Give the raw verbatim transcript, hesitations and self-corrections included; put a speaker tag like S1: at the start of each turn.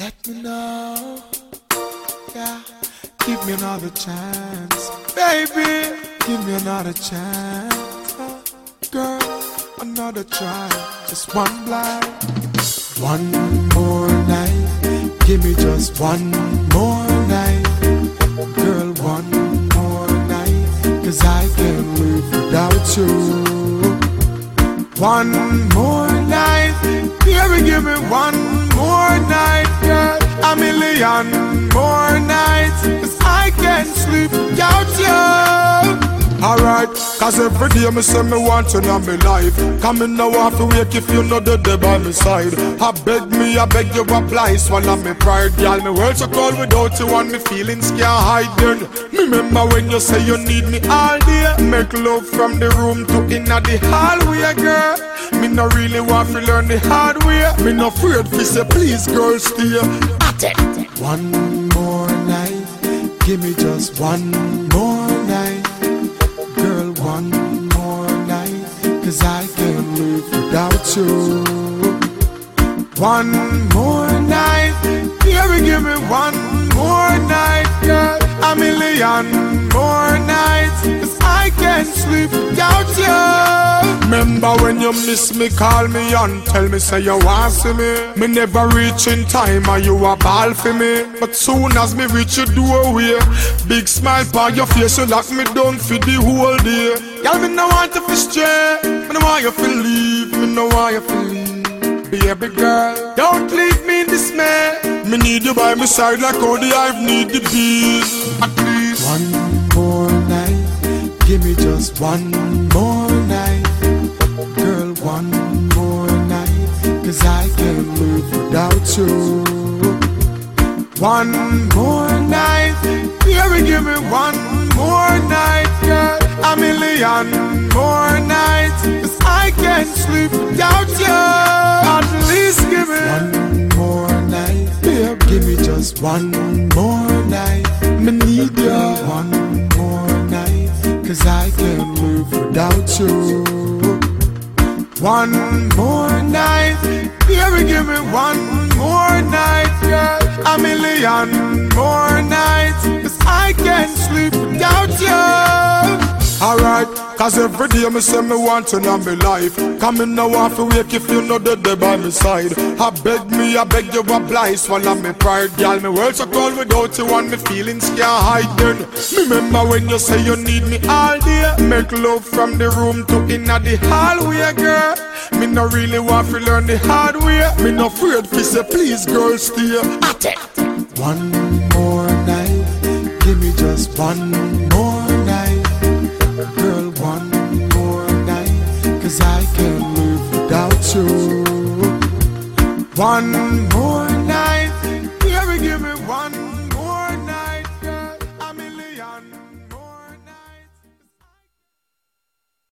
S1: Let me know, yeah. Give me another chance, baby. Give me another chance, girl. Another try, just one blind. One more night, give me just one more night, girl. One more night, 'cause I can't live without you. One more night, baby, give me one more night, girl. A million more nights, 'cause I can't sleep without you. Alright, cause every day me say me want you in my life. Come in now off to wake if you know the day by my side. I beg me, I beg you apply, swallow me pride. Girl, me world so cold without you and me feelings can't hide then. Me remember when you say you need me all day. Make love from the room to inna the hallway, girl. Me no really want to learn the hard way. Me no afraid to say please girl stay. One more night, give me just one more night. Girl, one more night, 'cause I can't live without you. One more night, baby, give me one more night, girl. A million more nights, 'cause I can't sleep without you. Remember when you miss me, call me and tell me say you want see me. Me never reach in time and you a ball for me. But soon as me reach your doorway, big smile on your face, you lock me down for the whole day. Girl, me no want you to stray, me no want you to leave, me no want you to leave. Baby girl, don't leave me in dismay. Me need you by my side like how the hive need the bees. At least one more night, give me just one more night, girl. One more night, 'cause I can't live without you. One more night, baby, give me one more night, girl. A million more nights, 'cause I can't sleep without you. At least give me one more night, babe. Give me just one more night. Me need you one more night, 'cause I can't live without you. One more night, baby, give me one more night, girl. A million more nights, 'cause I can't sleep without you. Alright, cause every day me say me want you in my life. Come in now off to wake if you know the day by my side. I beg me, I beg you apply, swallow me pride. Girl, me world so cold without you and me feelings can't hide then. Me remember when you say you need me all day. Make love from the room to inna the hallway, girl. Me no really want to learn the hard way. Me no afraid to say please girl stay. One more night, give me just one more